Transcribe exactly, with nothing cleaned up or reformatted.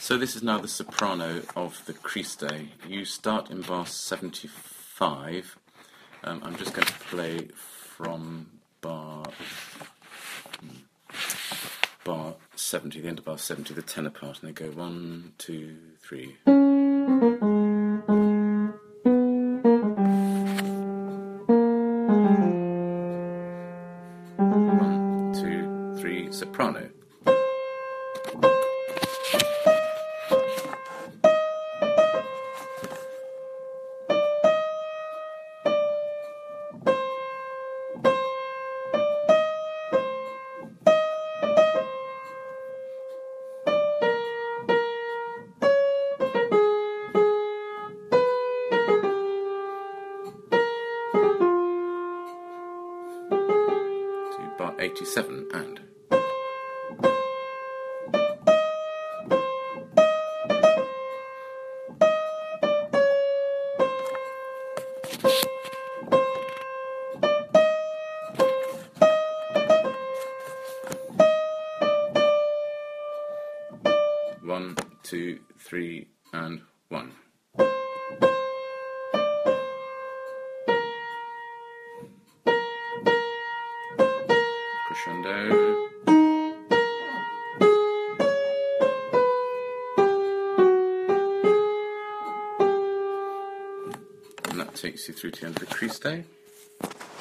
So this is now the soprano of the Christe. You start in bar seventy-five. Um, I'm just going to play from bar bar seventy, the end of bar seventy, the tenor part, and they go one, two, three. One, two, three, soprano. Bar eighty-seven and one, two, three, and one. Crescendo. And that takes you through to the end of the Christe.